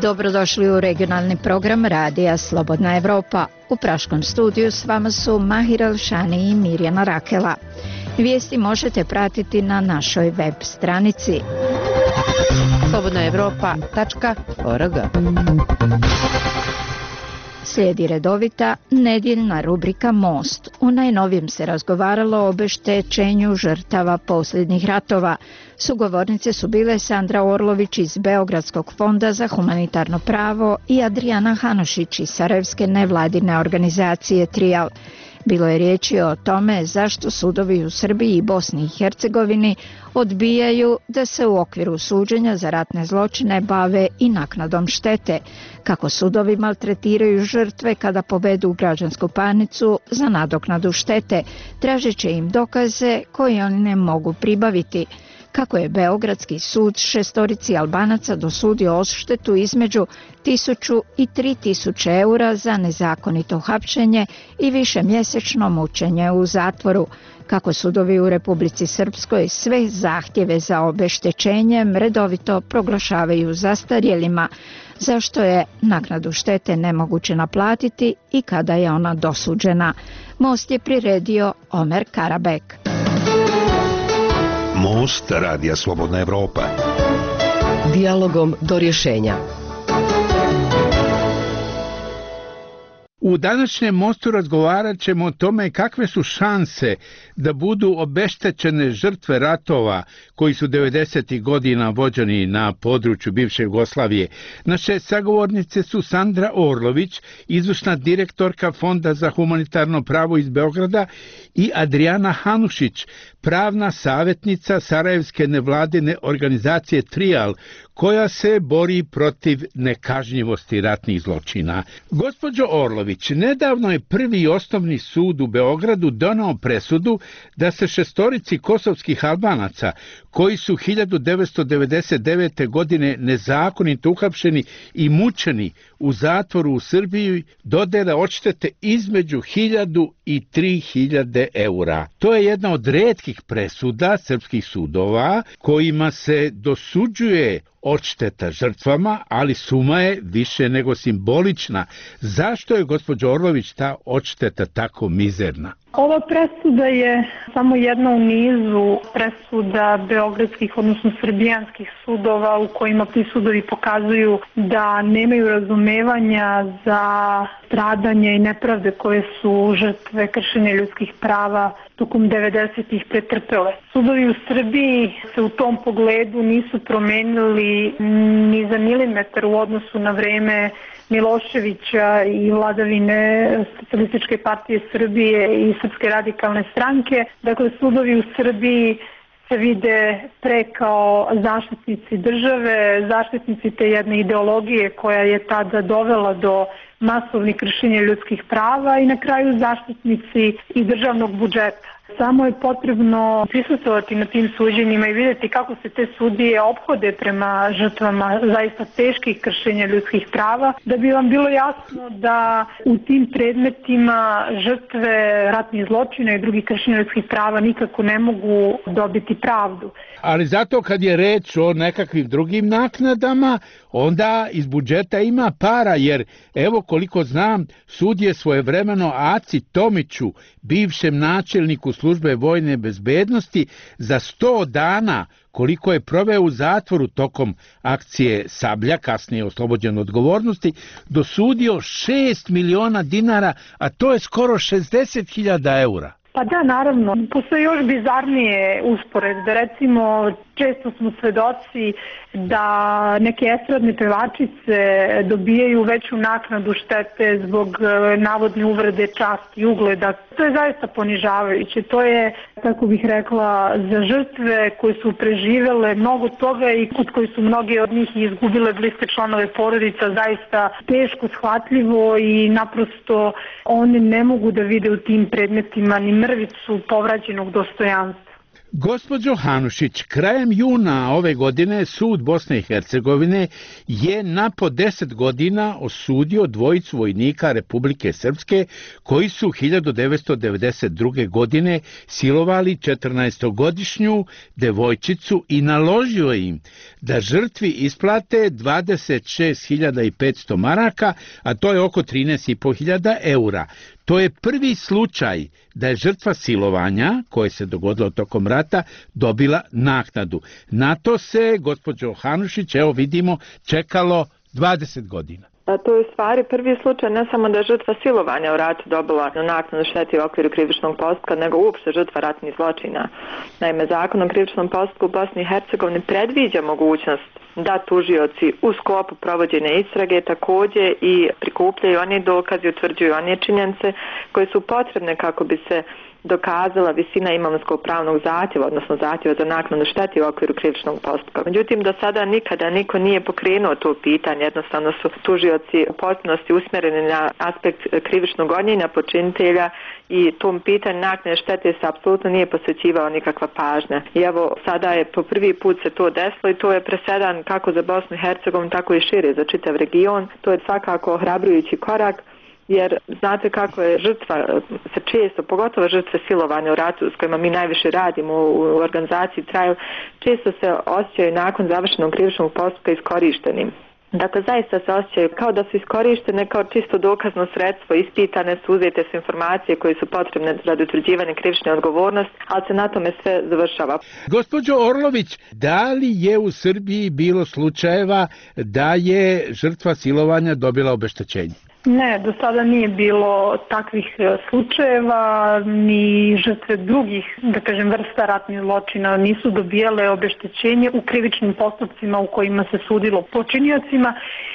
Dobrodošli u regionalni program Radija Slobodna Evropa. U praškom studiju s vama su Mahir Elšani i Mirjana Rakela. Vijesti možete pratiti na našoj web stranici slobodnaevropa.org. Slijedi redovita nedjeljna rubrika Most. U najnovijem se razgovaralo o obeštećenju žrtava posljednjih ratova. Sugovornice su bile Sandra Orlović iz Beogradskog fonda za humanitarno pravo i Adriana Hanušić iz sarajevske nevladine organizacije Trial. Bilo je riječi o tome zašto sudovi u Srbiji i Bosni i Hercegovini odbijaju da se u okviru suđenja za ratne zločine bave i naknadom štete, kako sudovi maltretiraju žrtve kada povedu u građansku parnicu za nadoknadu štete, tražeći im dokaze koje oni ne mogu pribaviti, kako je Beogradski sud 6 Albanaca dosudio odštetu između 1000 i 3000 eura za nezakonito hapšenje i višemjesečno mučenje u zatvoru, kako sudovi u Republici Srpskoj sve zahtjeve za obeštećenjem redovito proglašavaju zastarjelima, zašto je naknadu štete nemoguće naplatiti i kada je ona dosuđena. Most je priredio Omer Karabek. Most Radija Slobodna Evropa. Dijalogom do rješenja. U današnjem mostu razgovarat ćemo o tome kakve su šanse da budu obeštećene žrtve ratova koji su 90. godina vođeni na području bivše Jugoslavije. Naše sagovornice su Sandra Orlović, izvršna direktorka Fonda za humanitarno pravo iz Beograda, i Adriana Hanušić, pravna savjetnica sarajevske nevladine organizacije Trial, koja se bori protiv nekažnjivosti ratnih zločina. Gospođo Orlović, nedavno je Prvi osnovni sud u Beogradu donao presudu da se 6 kosovskih Albanaca, koji su 1999. godine nezakonito uhapšeni i mučeni u zatvoru u Srbiji, dodele odštete između 1000 i 3000 eura. To je jedna od retkih presuda srpskih sudova kojima se dosuđuje odšteta žrtvama, ali suma je više nego simbolična. Zašto je, gospođo Orlović, ta odšteta tako mizerna? Ova presuda je samo jedna u nizu presuda beogradskih, odnosno srbijanskih sudova u kojima ti sudovi pokazuju da nemaju razumevanja za stradanje i nepravde koje su žrtve kršenja ljudskih prava tokom 90-ih pretrpele. Sudovi u Srbiji se u tom pogledu nisu promenili ni za milimetar u odnosu na vreme Miloševića i vladavine Socijalističke partije Srbije i Srpske radikalne stranke. Dakle, sudovi u Srbiji se vide pre kao zaštitnici države, zaštitnici te jedne ideologije koja je tada dovela do masovnih kršenja ljudskih prava i na kraju zaštitnici i državnog budžeta. Samo je potrebno prisustvovati na tim suđenjima i vidjeti kako se te sudije ophode prema žrtvama zaista teških kršenja ljudskih prava, da bi vam bilo jasno da u tim predmetima žrtve ratnih zločina i drugih kršenja ljudskih prava nikako ne mogu dobiti pravdu. Ali zato kad je reč o nekakvim drugim naknadama, onda iz budžeta ima para, jer evo koliko znam, sud je svojevremeno Aci Tomiću, bivšem načelniku službe vojne bezbednosti, za 100 dana koliko je proveo u zatvoru tokom akcije Sablja, kasnije oslobođen odgovornosti, dosudio 6 miliona dinara, a to je skoro 60.000 eura. Pa da, naravno. Postoje još bizarnije usporedbe. Recimo, često smo svedoci da neke estradne pevačice dobijaju veću naknadu štete zbog navodne uvrede časti i ugleda. To je zaista ponižavajuće. To je, tako bih rekla, za žrtve koje su preživele mnogo toga i kod koji su mnoge od njih izgubile bliske članove porodica, zaista teško shvatljivo i naprosto one ne mogu da vide u tim predmetima ni mrvicu povraćenog dostojanstva. Gospođo Hanušić, krajem juna ove godine sud Bosne i Hercegovine je na po 10 godina osudio dvojicu vojnika Republike Srpske koji su 1992. godine silovali 14-godišnju devojčicu i naložio im da žrtvi isplate 26.500 maraka, a to je oko 13.500 eura. To je prvi slučaj da je žrtva silovanja, koje se dogodilo tokom rata, dobila naknadu. Na to se, gospođo Hanušić, evo vidimo, čekalo 20 godina. To je u stvari prvi slučaj ne samo da je žrtva silovanja u ratu dobila naknadu štete u okviru krivičnog postupka, nego uopšte žrtva ratnih zločina. Naime, Zakon o krivičnom postupku u Bosni i Hercegovini predviđa mogućnost da tužioci u sklopu provođenja istrage također i prikupljaju one dokaze, utvrđuju one činjenice koje su potrebne kako bi se dokazala visina imovinskog pravnog zahtjeva, odnosno zahtjeva za naknadu štete u okviru krivičnog postupka. Međutim, do sada nikada niko nije pokrenuo to pitanje, jednostavno su tužioci u potpunosti usmjereni na aspekt krivičnog gonjenja počinitelja i tom pitanju naknade štete se apsolutno nije posvećivao nikakva pažnja. I evo, sada je po prvi put se to desilo i to je presedan kako za Bosnu i Hercegovinu, tako i šire za čitav region. To je svakako ohrabrujući korak, jer znate kako je žrtva se često, pogotovo žrtve silovanja u ratu s kojima mi najviše radimo u organizaciji Traju, često se osjećaju nakon završenog krivičnog postupka iskorištenim. Dakle, zaista se osjećaju kao da su iskorištene kao čisto dokazno sredstvo, ispitane su, uzete su informacije koje su potrebne radi utvrđivanja krivične odgovornosti, ali se na tome sve završava. Gospođo Orlović, da li je u Srbiji bilo slučajeva da je žrtva silovanja dobila obeštećenje? Ne, do sada nije bilo takvih slučajeva, ni žrtve drugih, da kažem, vrsta ratnih zločina nisu dobijale obeštećenje u krivičnim postupcima u kojima se sudilo počiniocima,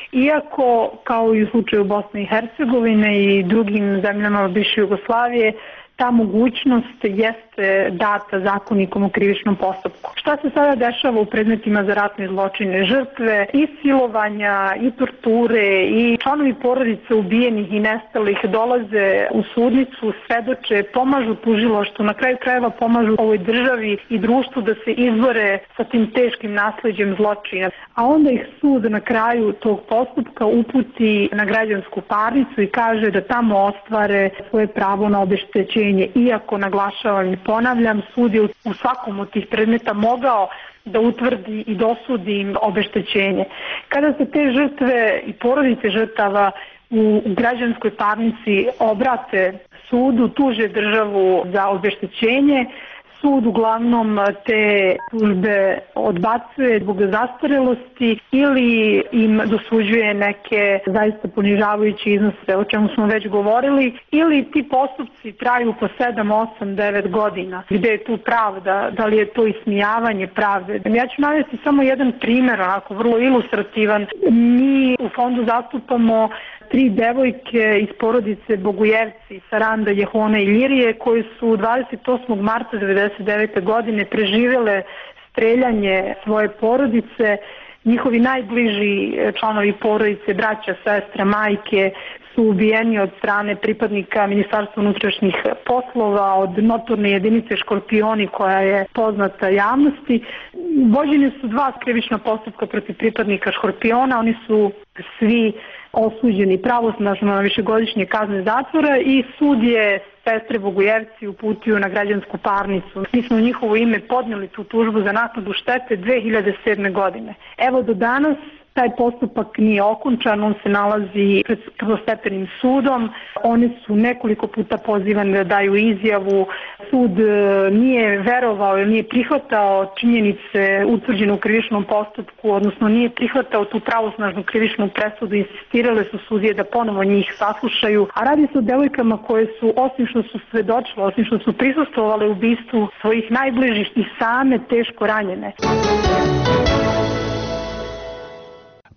iako, kao i u slučaju Bosne i Hercegovine i drugim zemljama bivše Jugoslavije, ta mogućnost jeste data Zakonikom o krivičnom postupku. Šta se sada dešava u predmetima za ratne zločine? Žrtve i silovanja, i torture, i članovi porodice ubijenih i nestalih dolaze u sudnicu, svedoče, pomažu tužilaštvu, na kraju krajeva pomažu ovoj državi i društvu da se izbore sa tim teškim nasleđem zločina. A onda ih sud na kraju tog postupka uputi na građansku parnicu i kaže da tamo ostvare svoje pravo na obeštećenje. Iako, naglašavam i ponavljam, sud je u svakom od tih predmeta mogao da utvrdi i dosudi im obeštećenje. Kada se te žrtve i porodice žrtava u građanskoj parnici obrate sudu, tuže državu za obeštećenje, sud uglavnom te tužbe odbacuje zbog zastarelosti ili im dosuđuje neke zaista ponižavajuće iznose, o čemu smo već govorili, ili ti postupci traju po 7, 8, 9 godina. Gde je tu pravda? Da li je to ismijavanje pravde? Ja ću navesti samo jedan primjer, onako vrlo ilustrativan. Mi u fondu zastupamo 3 devojke iz porodice Bogujevci, Saranda, Jehona i Ljirije, koji su 28. marta 1999. godine preživjele streljanje svoje porodice. Njihovi najbliži članovi porodice, braća, sestra, majke, su ubijeni od strane pripadnika Ministarstva unutrašnjih poslova, od notorne jedinice Škorpioni koja je poznata javnosti. Vođeni su 2 krivična postupka protiv pripadnika Škorpiona, oni su svi osuđeni pravosnažno na višegodišnje kazne zatvora i sud je sestre Bogujevci uputio na građansku parnicu. Mi smo u njihovo ime podnijeli tu tužbu za naknadu štete 2007. godine. Evo do danas taj postupak nije okončan, on se nalazi pred prvostepenim sudom. Oni su nekoliko puta pozivani da daju izjavu. Sud nije verovao ili nije prihvatao činjenice utvrđene u krivičnom postupku, odnosno nije prihvatao tu pravosnažnu krivičnu presudu. Insistirale su sudije da ponovo njih saslušaju. A radi se o devojkama koje su, osim što su svedočile, osim što su prisustvovale ubistvu svojih najbližih, i same teško ranjene.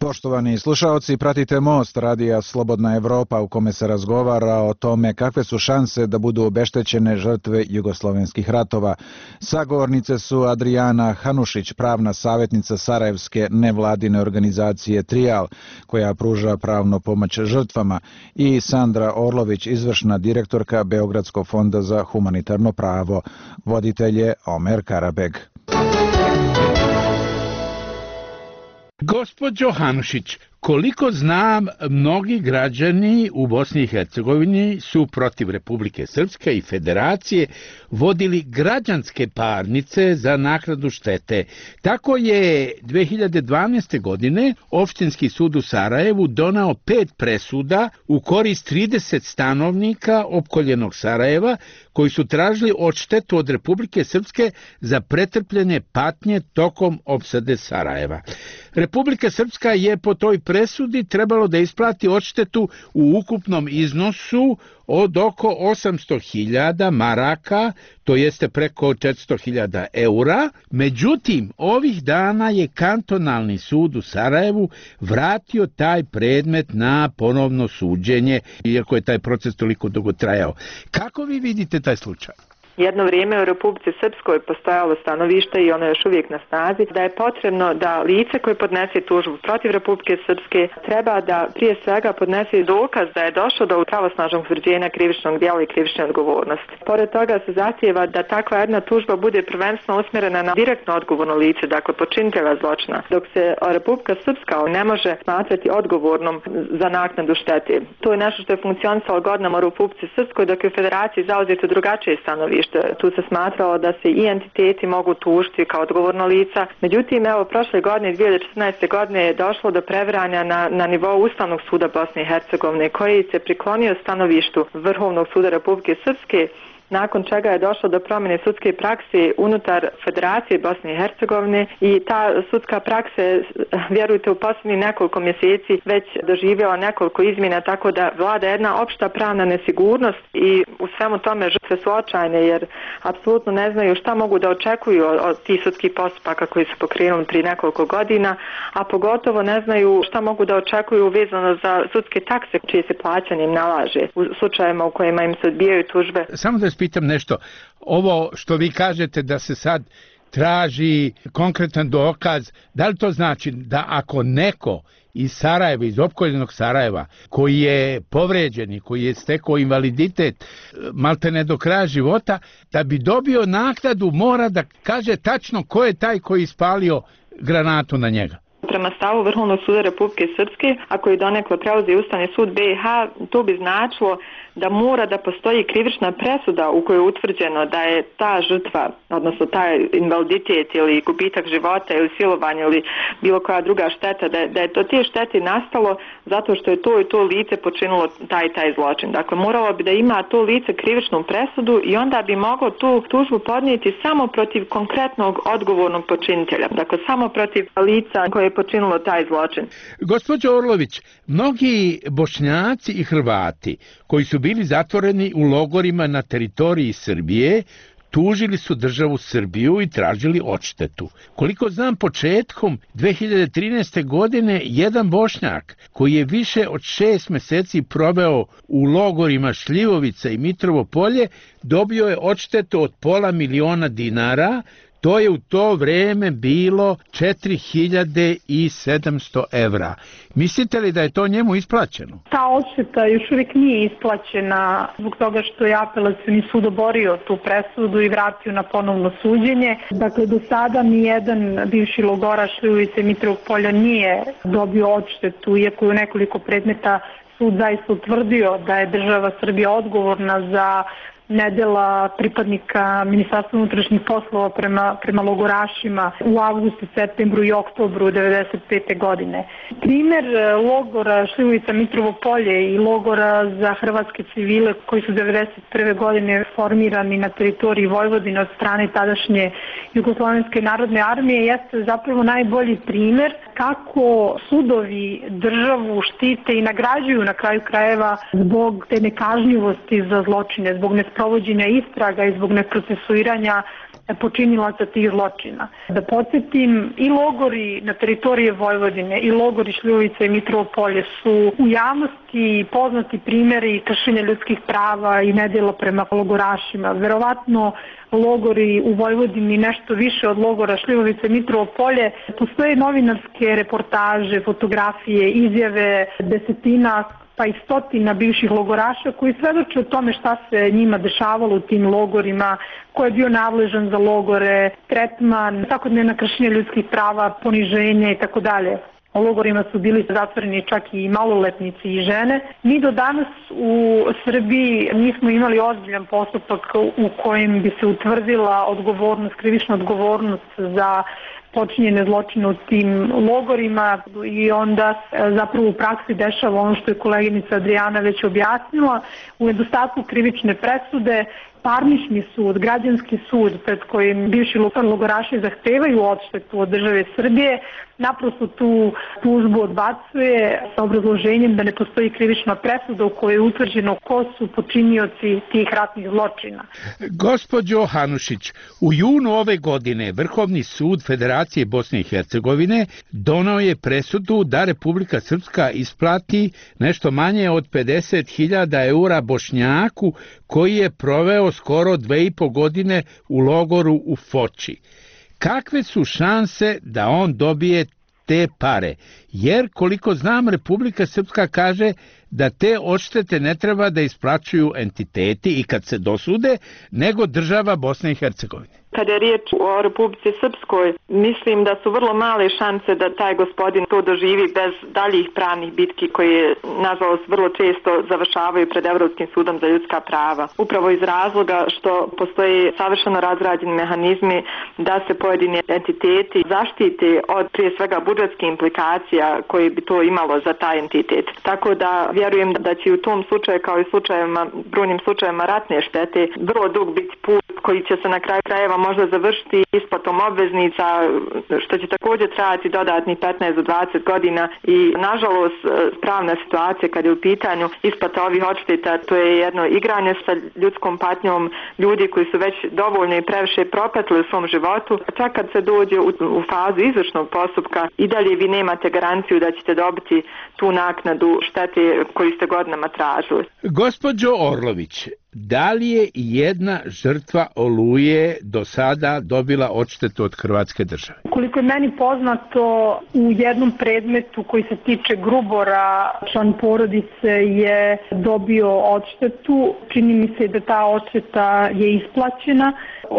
Poštovani slušaoci, pratite Most radija Slobodna Evropa u kome se razgovara o tome kakve su šanse da budu obeštećene žrtve jugoslovenskih ratova. Sagovornice su Adrijana Hanušić, pravna savjetnica sarajevske nevladine organizacije Trijal, koja pruža pravnu pomoć žrtvama, i Sandra Orlović, izvršna direktorka Beogradskog fonda za humanitarno pravo. Voditelj je Omer Karabeg. Gospođo Hanušić, koliko znam, mnogi građani u Bosni i Hercegovini su protiv Republike Srpske i Federacije vodili građanske parnice za naknadu štete. Tako je 2012. godine Opštinski sud u Sarajevu donao 5 presuda u korist 30 stanovnika opkoljenog Sarajeva koji su tražili odštetu od Republike Srpske za pretrpljene patnje tokom opsade Sarajeva. Republika Srpska je po toj presudi trebalo da isplati odštetu u ukupnom iznosu od oko 800.000 maraka, to jeste preko 400.000 eura. Međutim, ovih dana je kantonalni sud u Sarajevu vratio taj predmet na ponovno suđenje, iako je taj proces toliko dugo trajao. Kako vi vidite taj slučaj? Jedno vrijeme u Republici Srpskoj postojalo stanovište i ono je još uvijek na snazi da je potrebno da lice koje podnese tužbu protiv Republike Srpske treba da prije svega podnese dokaz da je došlo do pravosnažnog utvrđenja krivičnog djela i krivične odgovornosti. Pored toga se zahtijeva da takva jedna tužba bude prvenstveno usmjerena na direktno odgovorno lice, dakle počinitelja zločina, dok se Republika Srpska ne može smatrati odgovornom za naknadu štete. To je nešto što je funkcionisalo godinama u Republici Srpskoj, dok je u Federaciji zauzeto drugačije stanovište. Tu se smatralo da se i entiteti mogu tužiti kao odgovorno lica. Međutim, evo, prošle godine, 2014. godine, je došlo do previranja na nivou Ustavnog suda Bosne i Hercegovine, koji se priklonio stanovištu Vrhovnog suda Republike Srpske, nakon čega je došlo do promjene sudske prakse unutar Federacije Bosne i Hercegovine i ta sudska praksa, vjerujte, u posljednjih nekoliko mjeseci već doživjela nekoliko izmjena, tako da vlada jedna opšta pravna nesigurnost i u svemu tome žrtve su očajne jer apsolutno ne znaju šta mogu da očekuju od tih sudskih postupaka koji su pokrenuli prije nekoliko godina, a pogotovo ne znaju šta mogu da očekuju vezano za sudske takse čije se plaćanje im nalaže u slučajevima u kojima im se odbijaju tužbe. Samo da pitam nešto, ovo što vi kažete da se sad traži konkretan dokaz, da li to znači da ako neko iz Sarajeva, iz opkoljenog Sarajeva, koji je povređen i koji je stekao invaliditet maltene do kraja života, da bi dobio naknadu mora da kaže tačno ko je taj koji je ispalio granatu na njega? Prema stavu Vrhovnog suda Republike Srpske, ako je donekle preuzeo Ustavni sud BiH, to bi značilo da mora da postoji krivična presuda u kojoj je utvrđeno da je ta žrtva, odnosno taj invaliditet ili gubitak života ili silovanje ili bilo koja druga šteta, da je to te štete nastalo zato što je to i to lice počinilo taj zločin. Dakle, moralo bi da ima to lice krivičnu presudu i onda bi moglo tu tužbu podnijeti samo protiv konkretnog odgovornog počinitelja. Dakle, samo protiv lica koje je počinilo taj zločin. Gospođo Orlović, mnogi Bošnjaci i Hrvati koji su bili zatvoreni u logorima na teritoriji Srbije tužili su državu Srbiju i tražili odštetu. Koliko znam, početkom 2013. godine jedan Bošnjak koji je više od 6 mjeseci proveo u logorima Šljivovica i Mitrovo Polje dobio je odštetu od $500.000. To je u to vrijeme bilo 4.700 evra. Mislite li da je to njemu isplaćeno? Ta odšteta još uvijek nije isplaćena zbog toga što je apelacioni sud oborio tu presudu i vratio na ponovno suđenje. Dakle, do sada nijedan bivši logoraš Šljivovice i Mitrovog Polja nije dobio odštetu, iako je u nekoliko predmeta sud zaista utvrdio da je država Srbija odgovorna za nedjela pripadnika Ministarstva unutrašnjih poslova prema logorašima u avgustu, septembru i oktobru 1995. godine. Primjer logora Šljivovica Mitrovo Polje i logora za hrvatske civile koji su 1991. godine formirani na teritoriji Vojvodine od strane tadašnje Jugoslovenske narodne armije jeste zapravo najbolji primjer kako sudovi državu štite i nagrađuju na kraju krajeva zbog te nekažnjivosti za zločine, zbog provođenja istraga i zbog neprocesuiranja počinilaca tih zločina. Da podsjetim, i logori na teritorije Vojvodine i logori Šljivovica i Mitrovo Polje su u javnosti poznati primjeri kršenja ljudskih prava i nedjela prema logorašima. Verovatno logori u Vojvodini nešto više od logora Šljivovica i Mitrovo Polje. Postoje novinarske reportaže, fotografije, izjave desetina pa i stotina bivših logoraša koji svedoče o tome šta se njima dešavalo u tim logorima, ko je bio nadležan za logore, tretman, svakodnevna kršenja ljudskih prava, poniženje i tako dalje. U logorima su bili zatvoreni čak i maloletnici i žene. Mi do danas u Srbiji nismo imali ozbiljan postupak u kojem bi se utvrdila odgovornost, krivična odgovornost za počinjene zločine u tim logorima i onda zapravo u praksi dešava ono što je koleginica Adrijana već objasnila. U nedostatku krivične presude parnični sud, građanski sud pred kojim bivši logoraši zahtevaju odštetu od države Srbije, naprosto tu tužbu odbacuje sa obrazloženjem da ne postoji krivična presuda u kojoj je utvrđeno ko su počinioci tih ratnih zločina. Gospođo Hanušić, u junu ove godine Vrhovni sud Federacije Bosne i Hercegovine donao je presudu da Republika Srpska isplati nešto manje od 50.000 eura Bošnjaku koji je proveo skoro 2,5 godine u logoru u Foči. Kakve su šanse da on dobije te pare? Jer, koliko znam, Republika Srpska kaže da te odštete ne treba da isplaćuju entiteti i kad se dosude, nego država Bosne i Hercegovine. Kada je riječ o Republici Srpskoj, mislim da su vrlo male šanse da taj gospodin to doživi bez daljih pravnih bitki koje, nažalost, vrlo često završavaju pred Evropskim sudom za ljudska prava. Upravo iz razloga što postoje savršeno razrađeni mehanizmi da se pojedini entiteti zaštite od prije svega budžetskih implikacija koje bi to imalo za taj entitet. Tako da vjerujem da će u tom slučaju, kao i brojnim slučajevima ratne štete, vrlo dug biti put koji će se na kraju krajeva možda završiti isplatom obveznica, što će također trajati dodatnih 15 do 20 godina i nažalost pravna situacija kad je u pitanju isplata ovih odšteta, to je jedno igranje sa ljudskom patnjom ljudi koji su već dovoljno i previše propatili u svom životu. Čak kad se dođe u fazu izvršnog postupka i dalje vi nemate garanciju da ćete dobiti tu naknadu štete koju ste godinama tražili. Gospođo Orlović, da li je jedna žrtva Oluje do sada dobila odštetu od Hrvatske države? Koliko je meni poznato, u jednom predmetu koji se tiče Grubora, član porodice je dobio odštetu. Čini mi se da ta odšteta je isplaćena.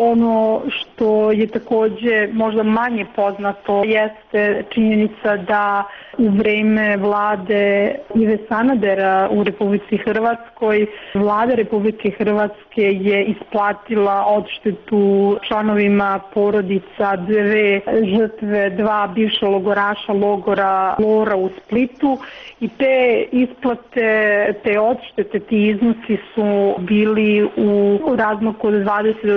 Ono što je također možda manje poznato jeste činjenica da u vreme vlade Ive Sanadera u Republici Hrvatskoj, vlada Republike Hrvatske je isplatila odštetu članovima porodica dve žrtve, dva bivša logoraša logora Lora u Splitu i te isplate, te odštete, ti iznosi su bili u razmaku od 20 do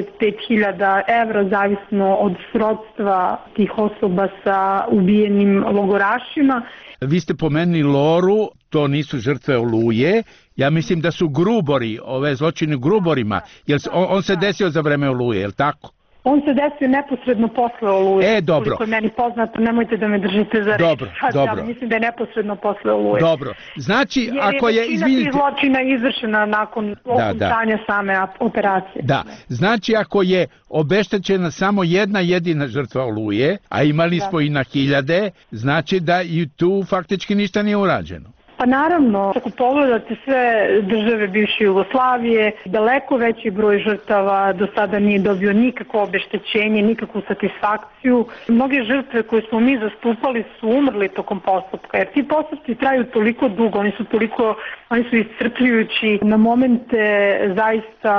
25.000 evra, zavisno od srodstva tih osoba sa ubijenim logorašima. Vi ste pomenuli Loru, to nisu žrtve Oluje, ja mislim da su Grubori, ove zločine Gruborima, jer on se desio za vreme Oluje, je li tako? On se desio neposredno posle Oluje. Dobro. Koliko je meni poznато, nemojte da me držite za reč. Dobro. Ja mislim da je neposredno posle Oluje. Dobro. Znači, jer ako je, izvinite, tih zločina izvršena nakon okončanja same operacije. Da. Znači, ako je obeštećena samo jedna jedina žrtva Oluje, a imali smo i na hiljade, znači da i tu faktički ništa nije urađeno. Pa naravno, ako pogledate sve države bivše Jugoslavije, daleko veći broj žrtava do sada nije dobio nikakvo obeštećenje, nikakvu satisfakciju. Mnoge žrtve koje smo mi zastupali su umrli tokom postupka, jer ti postupci traju toliko dugo, oni su iscrpljujući, na momente zaista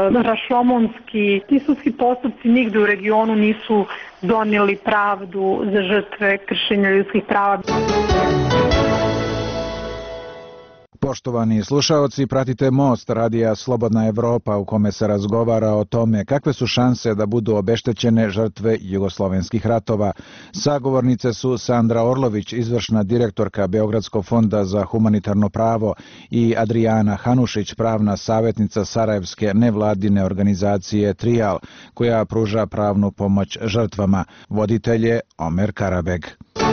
rašomonski. Ti sudski postupci nigde u regionu nisu donijeli pravdu za žrtve kršenja ljudskih prava. Poštovani slušaoci, pratite Most radija Slobodna Evropa u kome se razgovara o tome kakve su šanse da budu obeštećene žrtve jugoslovenskih ratova. Sagovornice su Sandra Orlović, izvršna direktorka Beogradskog fonda za humanitarno pravo, i Adriana Hanušić, pravna savjetnica sarajevske nevladine organizacije Trial, koja pruža pravnu pomoć žrtvama. Voditelj je Omer Karabeg.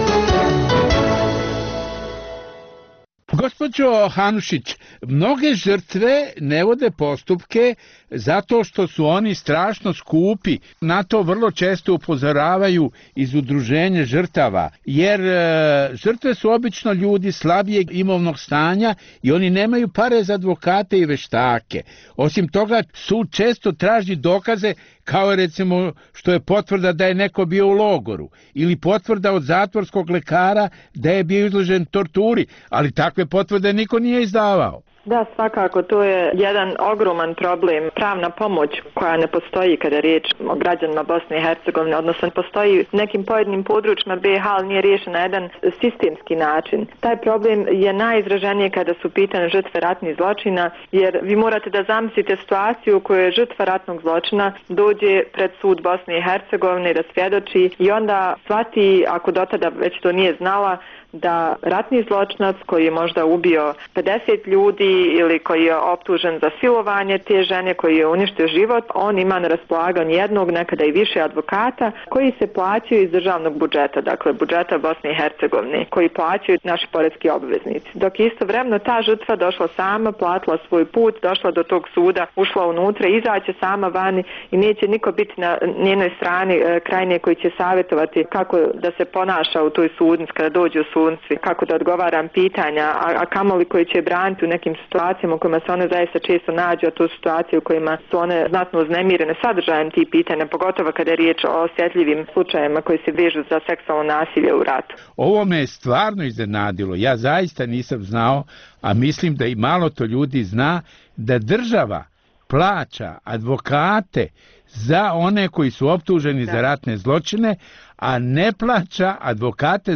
Gospođo Hanušić, mnoge žrtve ne vode postupke zato što su oni strašno skupi. Na to vrlo često upozoravaju iz udruženja žrtava, jer žrtve su obično ljudi slabijeg imovnog stanja i oni nemaju pare za advokate i veštake. Osim toga, sud često traži dokaze kao recimo što je potvrda da je neko bio u logoru ili potvrda od zatvorskog lekara da je bio izložen torturi, ali takve potvrde niko nije izdavao. Da, svakako, to je jedan ogroman problem. Pravna pomoć koja ne postoji kada je riječ o građanima Bosne i Hercegovine, odnosno postoji u nekim pojedinim područjima BiH, ali nije riješen na jedan sistemski način. Taj problem je najizraženiji kada su pitane žrtve ratnih zločina, jer vi morate da zamislite situaciju u kojoj žrtva ratnog zločina dođe pred sud Bosne i Hercegovine da svjedoči i onda shvati, ako do tada već to nije znala, da ratni zločinac koji je možda ubio 50 ljudi ili koji je optužen za silovanje te žene, koji je uništio život, on ima na raspolaganju jednog, nekada i više advokata koji se plaćaju iz državnog budžeta, dakle budžeta Bosne i Hercegovine, koji plaćaju naši poreski obveznici. Dok istovremeno ta žrtva došla sama, platila svoj put, došla do tog suda, ušla unutra, izaće sama vani i neće niko biti na njenoj strani krajnje koji će savjetovati kako da se ponaša u toj sudnici kada dođe u sudnici, kako da odgovaram pitanja, a kamoli koji će braniti u nekim situacijama u kojima se one zaista često nađu, a to su situacije u kojima su one znatno uznemirene sadržajem tih pitanja, pogotovo kada je riječ o osjetljivim slučajevima koji se vežu za seksualno nasilje u ratu. Ovo me je stvarno iznenadilo. Ja zaista nisam znao, a mislim da i malo to ljudi zna, da država plaća advokate za one koji su optuženi za ratne zločine, a ne plaća advokate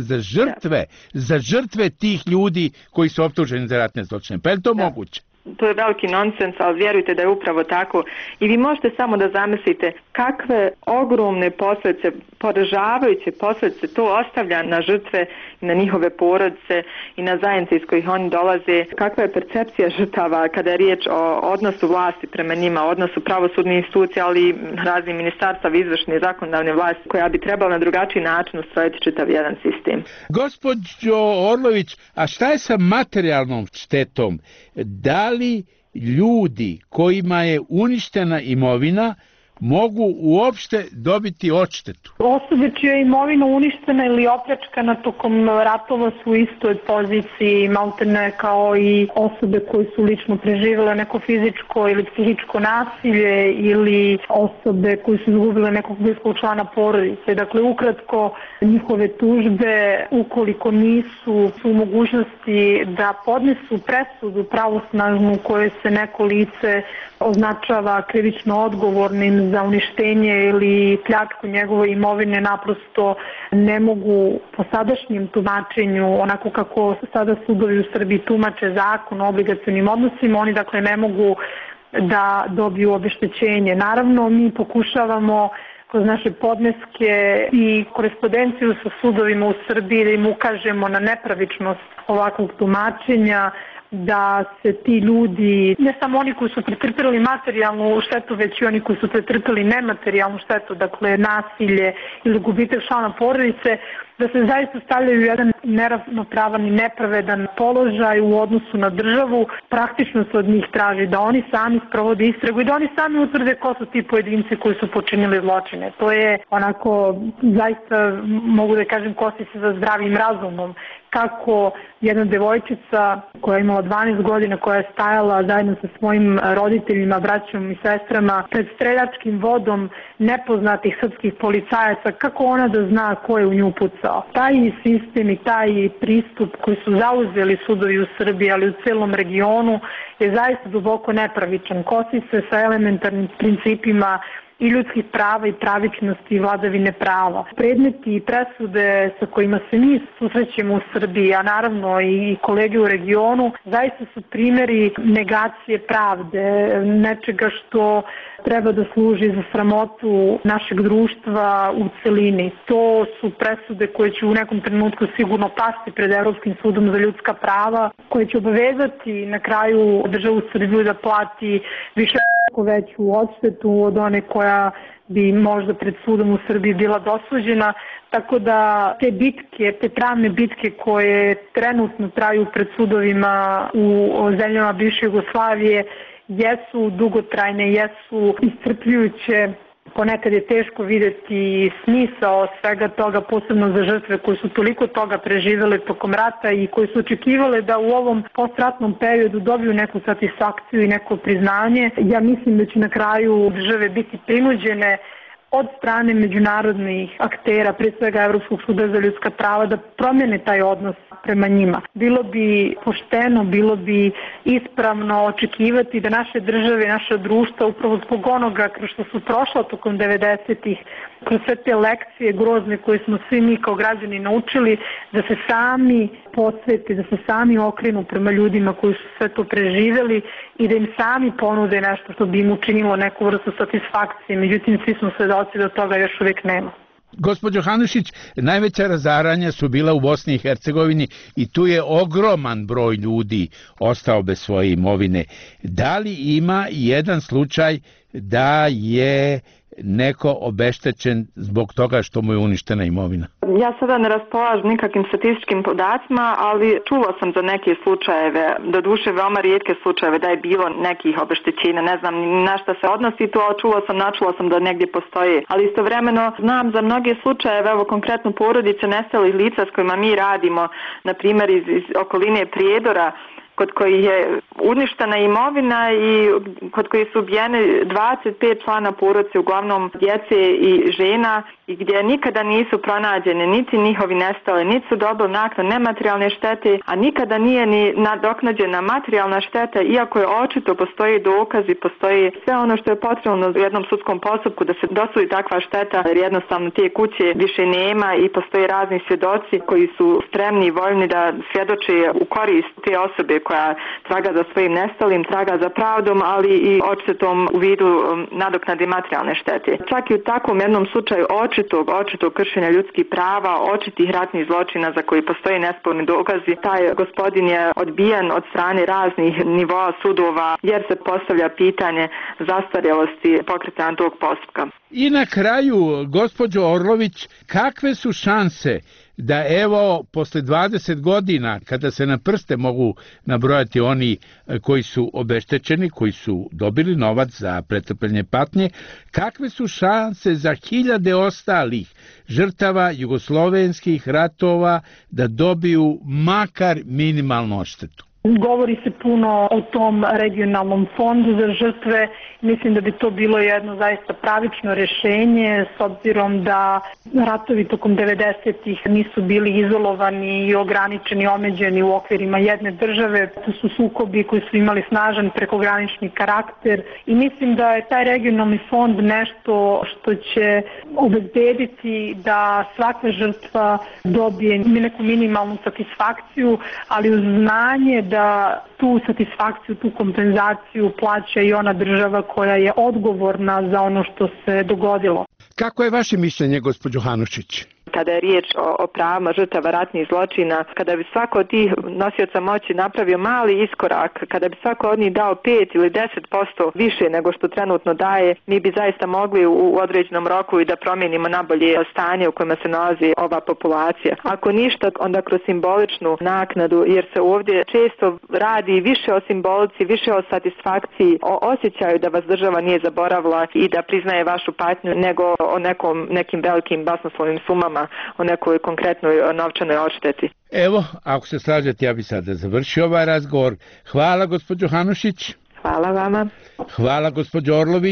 za žrtve tih ljudi koji su optuženi za ratne zločine. Pa je to moguće? To je veliki nonsens, ali vjerujte da je upravo tako. I vi možete samo da zamislite kakve ogromne posljedice, poražavajuće posljedice to ostavlja na žrtve i na njihove porodice i na zajednice iz kojih oni dolaze. Kakva je percepcija žrtava kada je riječ o odnosu vlasti prema njima, odnosu pravosudnih institucija, ali i raznih ministarstava, izvršne i zakonodavne vlasti, koja bi trebala na drugačiji način ustrojiti čitav jedan sistem. Gospođo Orlović, a šta je sa materijalnom štetom? Da li ljudi kojima je uništena imovina mogu uopšte dobiti odštetu? Osobe čija je imovina uništena ili opljačkana tokom ratova su u istoj poziciji, maltene kao i osobe koje su lično preživjele neko fizičko ili psihičko nasilje ili osobe koje su izgubile nekog bliskog člana porodice. Dakle, ukratko, njihove tužbe, ukoliko nisu u mogućnosti da podnesu presudu pravosnažnu koje se neko lice označava krivično odgovornim za uništenje ili pljačku njegove imovine, naprosto ne mogu po sadašnjem tumačenju, onako kako sada sudovi u Srbiji tumače zakon o obligacionim odnosima, oni dakle ne mogu da dobiju obeštećenje. Naravno, mi pokušavamo kroz naše podneske i korespondenciju sa sudovima u Srbiji da im ukažemo na nepravičnost ovakvog tumačenja, da se ti ljudi, ne samo oni koji su pretrpili materijalnu štetu, već i oni koji su pretrpili nematerijalnu štetu, dakle nasilje ili gubitak člana porodice, da se zaista stavljaju u jedan neravnopravan i nepravedan položaj u odnosu na državu. Praktično se od njih traži da oni sami sprovode istragu i da oni sami utvrde ko su ti pojedinci koji su počinili zločine. To je onako, zaista mogu da kažem, kosi se za zdravim razumom. Kako jedna devojčica koja je imala 12 godina, koja je stajala zajedno sa svojim roditeljima, braćom i sestrama pred streljačkim vodom nepoznatih srpskih policajaca, kako ona da zna ko je u nju pucao? Taj sistem i taj pristup koji su zauzeli sudovi u Srbiji, ali u celom regionu, je zaista duboko nepravičan. Kosi se sa elementarnim principima i ljudskih prava i pravičnosti i vladavine prava. Predmeti i presude sa kojima se mi susrećemo u Srbiji, a naravno i kolege u regionu, zaista su primjeri negacije pravde, nečega što treba da služi za sramotu našeg društva u celini. To su presude koje će u nekom trenutku sigurno pasti pred Evropskim sudom za ljudska prava, koje će obavezati na kraju državu Srbiju da plati više veću odštetu od one koja bi možda pred sudom u Srbiji bila dosuđena, tako da te bitke, te pravne bitke koje trenutno traju pred sudovima u zemljama bivše Jugoslavije jesu dugotrajne, jesu iscrpljujuće. Ponekad je teško videti smisao svega toga, posebno za žrtve koje su toliko toga preživele tokom rata i koje su očekivale da u ovom postratnom periodu dobiju neku satisfakciju i neko priznanje. Ja mislim da će na kraju države biti prinuđene od strane međunarodnih aktera, pre svega Evropskog suda za ljudska prava, da promjene taj odnos prema njima. Bilo bi pošteno, bilo bi ispravno očekivati da naše države, naša društva, upravo zbog onoga kroz što su prošla tokom 90-ih, kroz sve te lekcije grozne koje smo svi mi kao građani naučili, da se sami posvete, da se sami okrenu prema ljudima koji su sve to preživjeli i da im sami ponude nešto što bi im učinilo neku vrstu satisfakcije. Međutim, svi smo svedoci da toga još uvijek nema. Gospođo Hanušić, najveća razaranja su bila u Bosni i Hercegovini i tu je ogroman broj ljudi ostao bez svoje imovine. Da li ima jedan slučaj da je neko obeštećen zbog toga što mu je uništena imovina? Ja sada ne raspolažem nikakvim statističkim podacima, ali čula sam za neke slučajeve, doduše veoma rijetke slučajeve da je bilo nekih obeštećenja, ne znam na šta se odnosi to, načula sam da negdje postoji, ali istovremeno znam za mnoge slučajeve, evo konkretno porodice nestalih lica s kojima mi radimo, na primjer iz okoline Prijedora, kod koji je uništena imovina i kod koji su ubijene 25 člana porodice, uglavnom djece i žena, i gdje nikada nisu pronađene niti njihovi nestale, niti su dobili naknadu nematerijalne štete, a nikada nije ni nadoknađena materijalna šteta, iako je očito postoji dokazi, postoji sve ono što je potrebno u jednom sudskom postupku da se dosudi takva šteta, jer jednostavno te kuće više nema i postoje razni svjedoci koji su spremni i voljni da svjedoče u korist te osobe koja traga za svojim nestalim, traga za pravdom, ali i odštetom u vidu nadoknade materijalne štete. Čak i u takvom jednom slučaju očitog kršenja ljudskih prava, očitih ratnih zločina za koji postoji nesporni dokazi, taj gospodin je odbijen od strane raznih nivoa sudova jer se postavlja pitanje zastarjelosti pokretanja tog postupka. I na kraju, gospođo Orlović, kakve su šanse da evo posle 20 godina, kada se na prste mogu nabrojati oni koji su obeštećeni, koji su dobili novac za pretrpljenje patnje, kakve su šanse za hiljade ostalih žrtava jugoslovenskih ratova da dobiju makar minimalnu odštetu? Govori se puno o tom regionalnom fondu za žrtve. Mislim da bi to bilo jedno zaista pravično rješenje s obzirom da ratovi tokom 90-ih nisu bili izolovani i ograničeni, omeđeni u okvirima jedne države. To su sukobi koji su imali snažan prekogranični karakter i mislim da je taj regionalni fond nešto što će obezbediti da svaka žrtva dobije neku minimalnu satisfakciju, ali uz znanje da tu satisfakciju, tu kompenzaciju plaća i ona država koja je odgovorna za ono što se dogodilo. Kako je vaše mišljenje, gospođo Hanušić? Kada je riječ o pravima žrtava ratnih zločina, kada bi svako od tih nosioca moći napravio mali iskorak, kada bi svako od njih dao 5 ili 10% više nego što trenutno daje, mi bi zaista mogli u određenom roku i da promijenimo nabolje stanje u kojima se nalazi ova populacija. Ako ništa, onda kroz simboličnu naknadu, jer se ovdje često radi više o simbolici, više o satisfakciji, o osjećaju da vas država nije zaboravila i da priznaje vašu patnju, nego o nekim velikim basnoslovnim sumama, o nekoj konkretnoj novčanoj odšteti. Evo, ako se slažete, ja bi sada završio ovaj razgovor. Hvala, gospođo Hanušić. Hvala vama. Hvala, gospođo Orlović.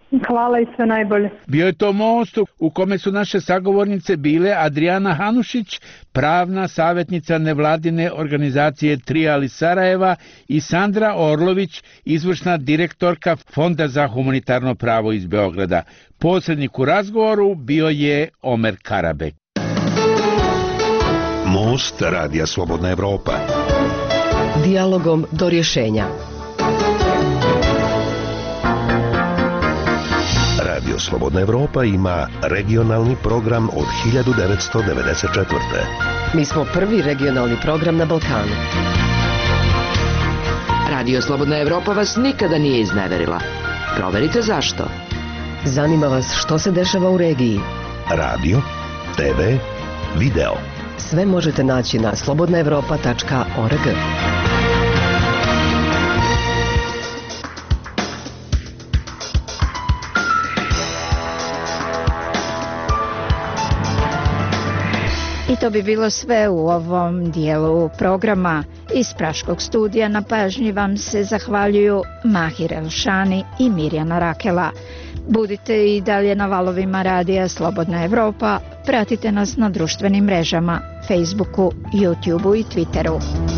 Hvala i sve najbolje. Bio je to most u kome su naše sagovornice bile Adriana Hanušić, pravna savjetnica nevladine organizacije Trijal iz Sarajeva, i Sandra Orlović, izvršna direktorka Fonda za humanitarno pravo iz Beograda. Posrednik u razgovoru bio je Omer Karabek. Most Radija Slobodna Evropa. Dijalogom do rješenja. Radio Slobodna Evropa ima regionalni program od 1994. Mi smo prvi regionalni program na Balkanu. Radio Slobodna Evropa vas nikada nije izneverila. Proverite zašto. Zanima vas što se dešava u regiji. Radio, TV, video. Sve možete naći na slobodnaevropa.org. I to bi bilo sve u ovom dijelu programa. Iz Praškog studija na pažnji vam se zahvaljuju Mahir Elšani i Mirjana Rakela. Budite i dalje na valovima Radija Slobodna Evropa, pratite nas na društvenim mrežama, Facebooku, YouTubeu i Twitteru.